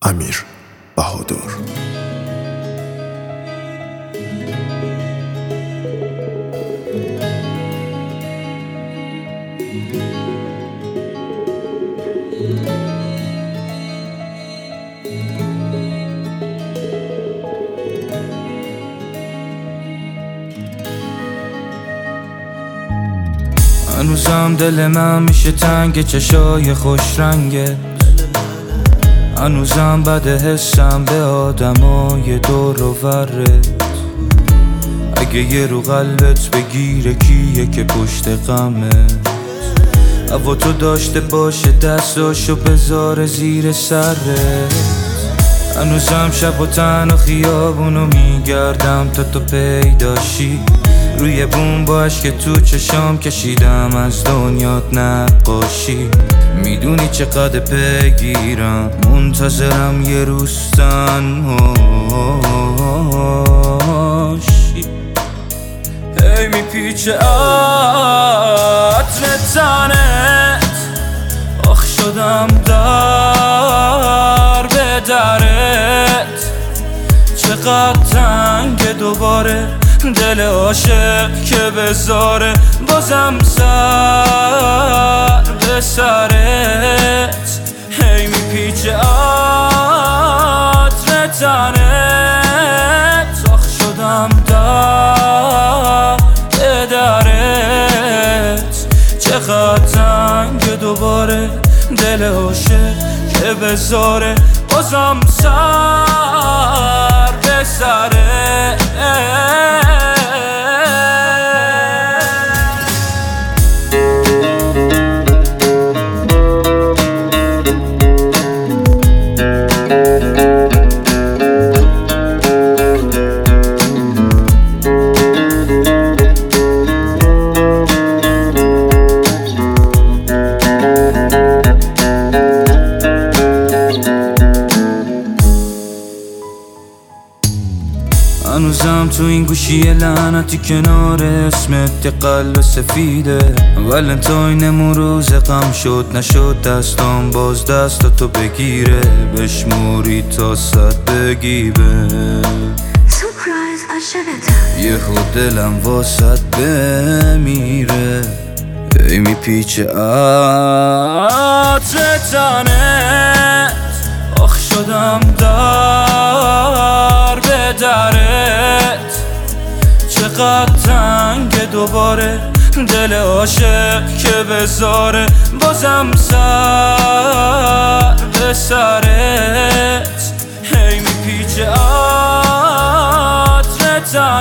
امیر بهادر. هنوزم دل من میشه تنگ چشای خوش رنگت، هنوزم بده حسم به آدمای دور و برت. اگه یه رو قلبت بگیره کیه که پشت غمت؟ هوا تو داشته باشه دستاشو بذاره زیر سرت. هنوزم شب و تن و خیابونو میگردم تا تو پیداشی. روی بوم باش که تو چشام کشیدم از دنیات نقاشی. میدونی چقدر پیگیرم منتظرم یه روز تنهاشی. هی میپیچه عطر تنت، آخ شدم در به درت. چقدر تنگ دوباره دل عاشق که بذاره بازم سر به سرت. هی میپیچه عطر تنت، آخ شدم در به درت. چقدر تنگ دوباره دل عاشق که بذاره بازم سر به سرت. هنوزم تو این گوشی لعنتی کنار اسمت یه قلب سفیده. ولنتاینمون روز غم شد نشد دستام باز دستاتو بگیره. بشموری تا 100 بگیبه یه خود دلم واسط بمیره. ای میپیچه عطر تنت، آخ شدم در به درت. چقدر تنگ دوباره دل عاشق که بذاره بازم سر به سرت. هی میپیچه عطر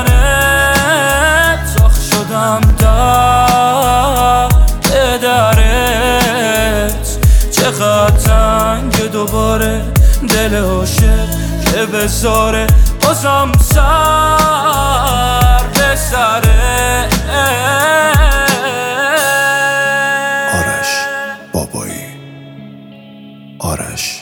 تنت، آخ شدم در به درت. چقدر تنگ دوباره دل عاشق که بذاره بازم سر به سرت. آرش بابایی. آرش